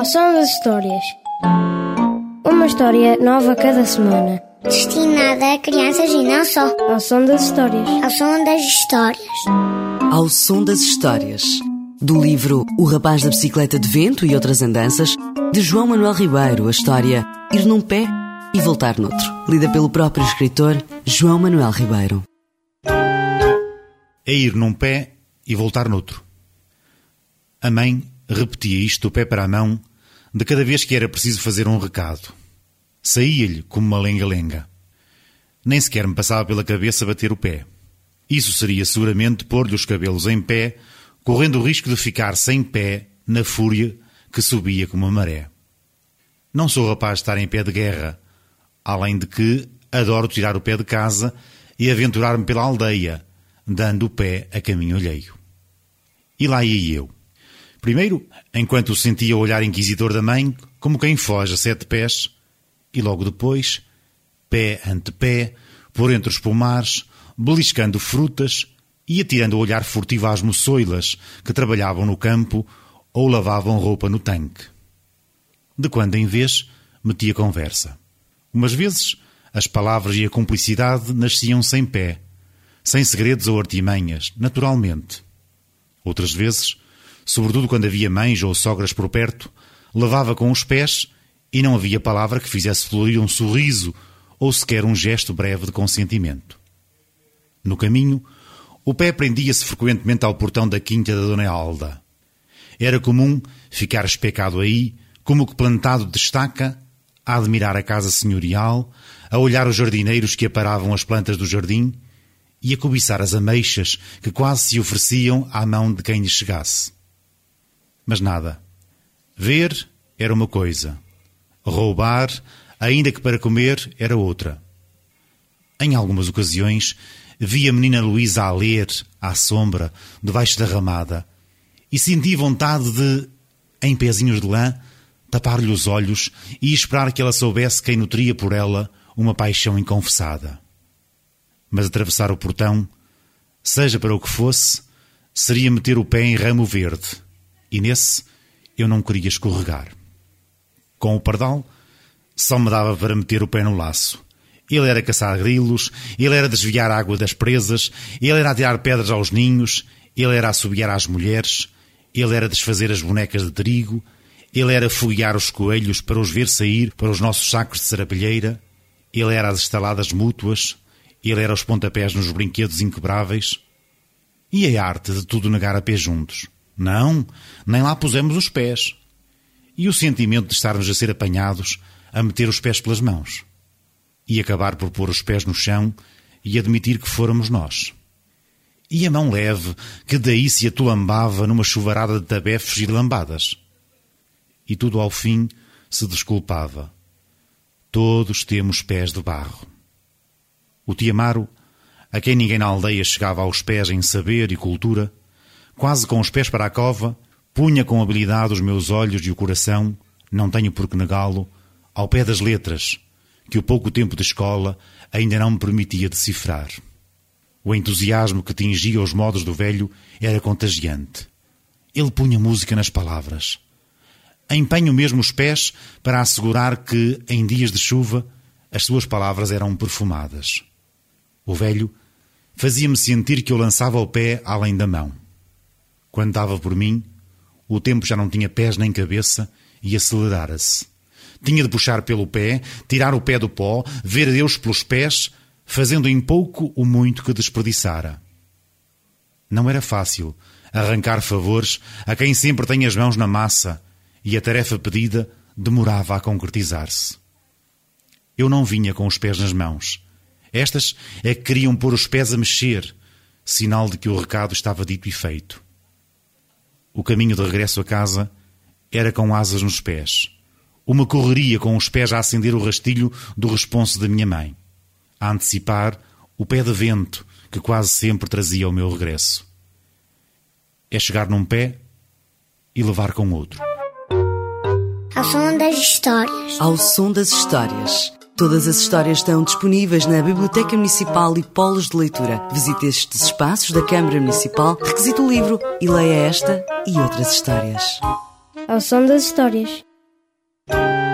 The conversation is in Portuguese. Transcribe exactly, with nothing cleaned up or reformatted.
Ao som das histórias. Uma história nova cada semana. Destinada a crianças e não só. Ao som das histórias. Ao som das histórias. Ao som das histórias. Do livro O Rapaz da Bicicleta de Vento e Outras Andanças, de João Manuel Ribeiro, a história Ir num Pé e Voltar Noutro, lida pelo próprio escritor João Manuel Ribeiro. É ir num pé e voltar noutro. A mãe repetia isto do pé para a mão de cada vez que era preciso fazer um recado. Saía-lhe como uma lenga-lenga. Nem sequer me passava pela cabeça bater o pé. Isso seria seguramente pôr-lhe os cabelos em pé, correndo o risco de ficar sem pé na fúria que subia como uma maré. Não sou rapaz de estar em pé de guerra, além de que adoro tirar o pé de casa e aventurar-me pela aldeia, dando o pé a caminho alheio. E lá ia eu. Primeiro, enquanto sentia o olhar inquisidor da mãe, como quem foge a sete pés, e logo depois, pé ante pé, por entre os pomares, beliscando frutas e atirando o olhar furtivo às moçoilas que trabalhavam no campo ou lavavam roupa no tanque. De quando em vez, metia conversa. Umas vezes, as palavras e a cumplicidade nasciam sem pé, sem segredos ou artimanhas, naturalmente. Outras vezes, sobretudo quando havia mães ou sogras por perto, levava com os pés e não havia palavra que fizesse florir um sorriso ou sequer um gesto breve de consentimento. No caminho, o pé prendia-se frequentemente ao portão da quinta da Dona Alda. Era comum ficar especado aí, como que plantado de estaca, a admirar a casa senhorial, a olhar os jardineiros que aparavam as plantas do jardim e a cobiçar as ameixas que quase se ofereciam à mão de quem lhe chegasse. Mas nada. Ver era uma coisa. Roubar, ainda que para comer, era outra. Em algumas ocasiões, vi a menina Luísa a ler, à sombra, debaixo da ramada, e senti vontade de, em pezinhos de lã, tapar-lhe os olhos e esperar que ela soubesse quem nutria por ela uma paixão inconfessada. Mas atravessar o portão, seja para o que fosse, seria meter o pé em ramo verde, e nesse eu não queria escorregar. Com o pardal, só me dava para meter o pé no laço. Ele era caçar grilos, ele era desviar a água das presas, ele era atirar pedras aos ninhos, ele era assobiar às mulheres, ele era desfazer as bonecas de trigo, ele era foguear os coelhos para os ver sair para os nossos sacos de serapilheira, ele era as estaladas mútuas, ele era os pontapés nos brinquedos inquebráveis. E a arte de tudo negar a pé juntos? Não, nem lá pusemos os pés. E o sentimento de estarmos a ser apanhados a meter os pés pelas mãos? E acabar por pôr os pés no chão e admitir que fôramos nós? E a mão leve que daí se atulambava numa chuvarada de tabefes e de lambadas? E tudo ao fim se desculpava. Todos temos pés de barro. O tio Amaro, a quem ninguém na aldeia chegava aos pés em saber e cultura, quase com os pés para a cova, punha com habilidade os meus olhos e o coração, não tenho por que negá-lo, ao pé das letras, que o pouco tempo de escola ainda não me permitia decifrar. O entusiasmo que tingia os modos do velho era contagiante. Ele punha música nas palavras. Empenho mesmo os pés para assegurar que, em dias de chuva, as suas palavras eram perfumadas. O velho fazia-me sentir que eu lançava o pé além da mão. Quando dava por mim, o tempo já não tinha pés nem cabeça e acelerara-se. Tinha de puxar pelo pé, tirar o pé do pó, ver Deus pelos pés, fazendo em pouco o muito que desperdiçara. Não era fácil arrancar favores a quem sempre tem as mãos na massa, e a tarefa pedida demorava a concretizar-se. Eu não vinha com os pés nas mãos. Estas é que queriam pôr os pés a mexer, sinal de que o recado estava dito e feito. O caminho de regresso a casa era com asas nos pés. Uma correria com os pés a acender o rastilho do responso da minha mãe. A antecipar o pé de vento que quase sempre trazia o meu regresso. É chegar num pé e levar com outro. Ao som das histórias. Ao som das histórias. Todas as histórias estão disponíveis na Biblioteca Municipal e Polos de Leitura. Visite estes espaços da Câmara Municipal, requisite o livro e leia esta e outras histórias. Ao som das histórias. Música